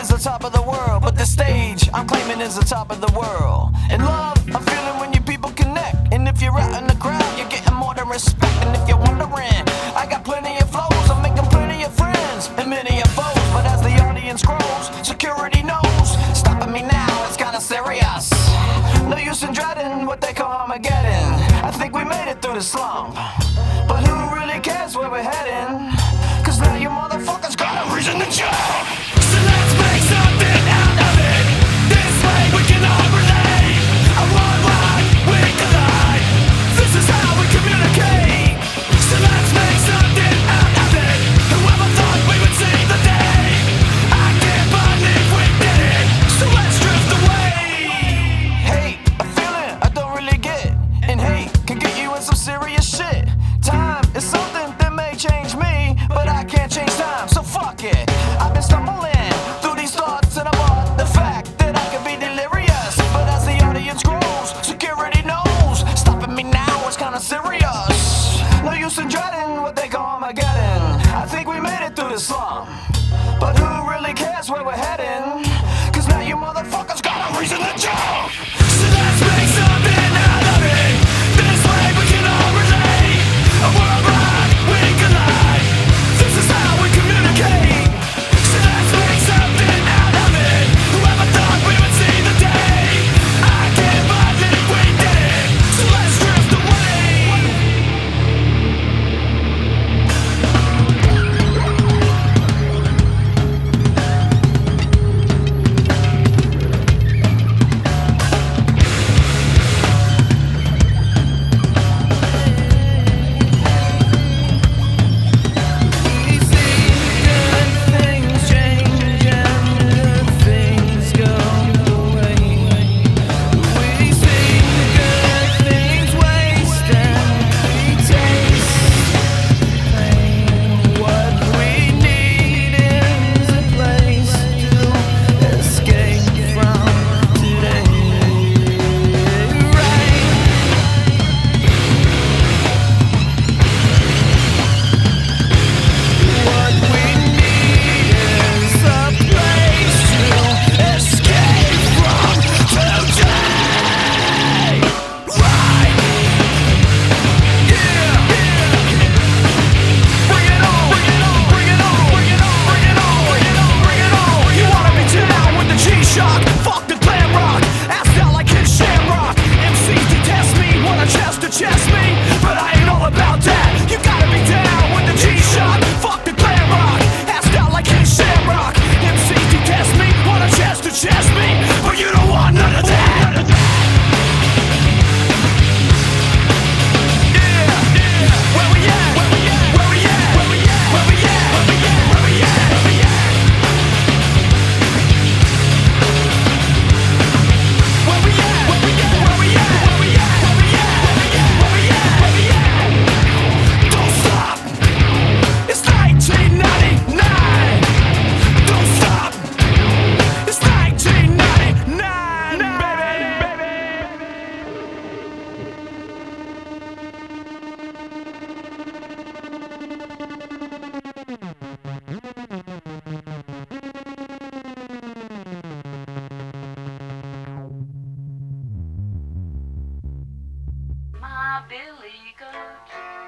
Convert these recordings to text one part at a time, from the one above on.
is the top of the world, but the stage I'm claiming is the top of the world. And love, I'm feeling when you people connect. And if you're out in the crowd, you're getting more than respect. And if you're wondering, I got plenty of flows, I'm making plenty of friends and many of foes. But as the audience grows, security knows, stopping me now, it's kinda serious. No use in dreading what they call Armageddon. I think we made it through the slump, but who really cares where we're heading? Cause now you motherfuckers got a reason to jump. So let's make something out of it. This way we can all relate. A worldwide we collide. This is how we communicate. So let's make something out of it. Whoever thought we would see the day? I can't believe we did it. So let's drift away. Hate, a feeling I don't really get. And hate can get you in some serious shit. Time is something that may change me, but I can't change time, so fuck it. I've been stumbling through these thoughts and I bought the fact that I can be delirious. But as the audience grows, security knows, stopping me now is kinda serious. No use in dreading what they call Armageddon. I think we made it through the slump, but who really cares where we're heading? Cause now you motherfuckers got a reason to jump. So let's make something out of it. This way we can all relate. A worldwide we collide. This is how we communicate. So let's make something out of it. Whoever thought we would see the day? I can't believe we did it. So let's drift away. My Billy Goat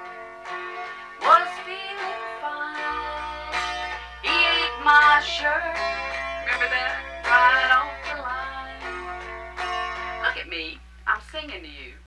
was feeling fine. He ate my shirt, remember that? Right off the line. Look at me, I'm singing to you.